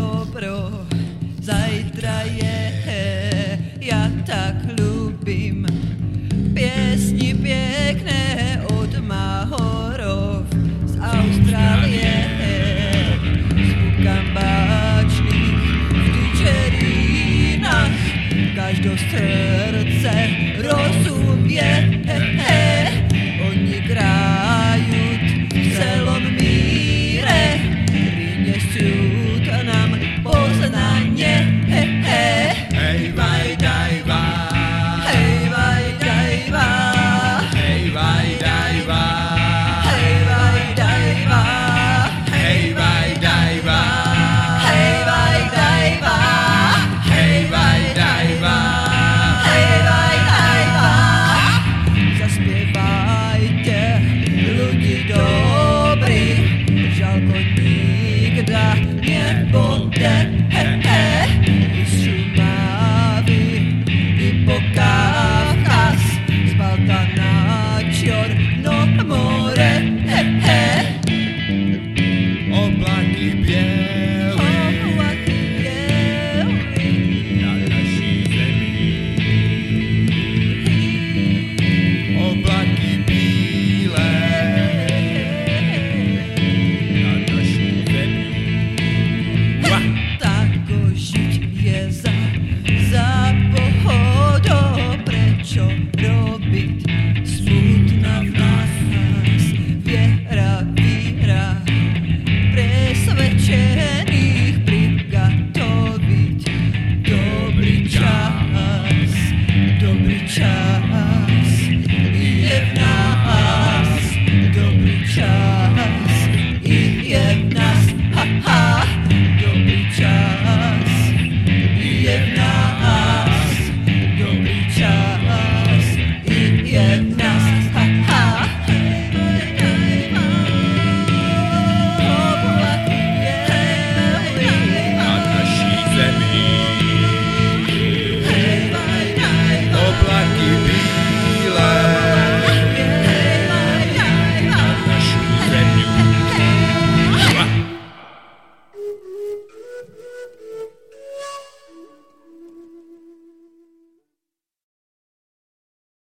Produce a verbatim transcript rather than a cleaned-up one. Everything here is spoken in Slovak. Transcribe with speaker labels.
Speaker 1: dobro, zajtra je, ja tak ľúbim piesni pekné od Mahorov z Austrálie. Zvukám báčných vtyčerínach, každé srdce rozumie. Oni grajút v celom míre, prinesú nám poznanie. Hej, vaj, daj, va. Hej, vaj, daj, va. Hej, vaj, daj, va. Hej, vaj, daj, va. Hej, vaj, daj, va. Hej, vaj, daj, va. Hej, vaj, daj, va. Hej, vaj, daj, va. Zaspievajte, ľudí dobrí, žalko nikda nebude.